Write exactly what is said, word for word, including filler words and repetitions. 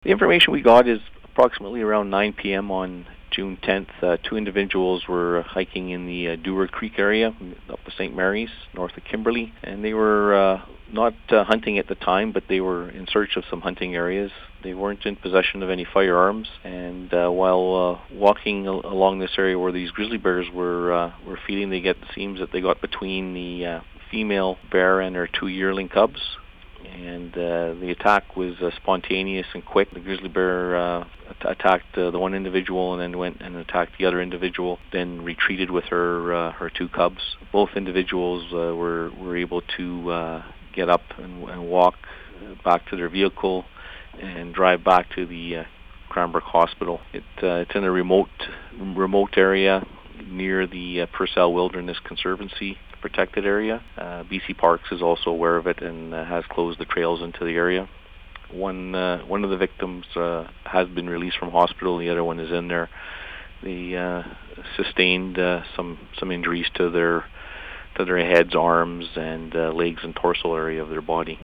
The information we got is approximately around nine p.m. on June tenth. Uh, two individuals were hiking in the uh, Dewar Creek area up to Saint Mary's, north of Kimberley, and they were uh, not uh, hunting at the time, but they were in search of some hunting areas. They weren't in possession of any firearms, and uh, while uh, walking al- along this area where these grizzly bears were uh, were feeding, they get it seems that they got between the uh, female bear and her two yearling cubs. And uh, the attack was uh, spontaneous and quick. The grizzly bear uh, at- attacked uh, the one individual and then went and attacked the other individual, then retreated with her uh, her two cubs. Both individuals uh, were, were able to uh, get up and, and walk back to their vehicle and drive back to the uh, Cranbrook Hospital. It, uh, it's in a remote remote area near the uh, Purcell Wilderness Conservancy protected area. Uh, B C Parks is also aware of it and uh, has closed the trails into the area. One uh, one of the victims uh, has been released from hospital. The other one is in there. They uh, sustained uh, some some injuries to their to their heads, arms, and uh, legs and torso area of their body.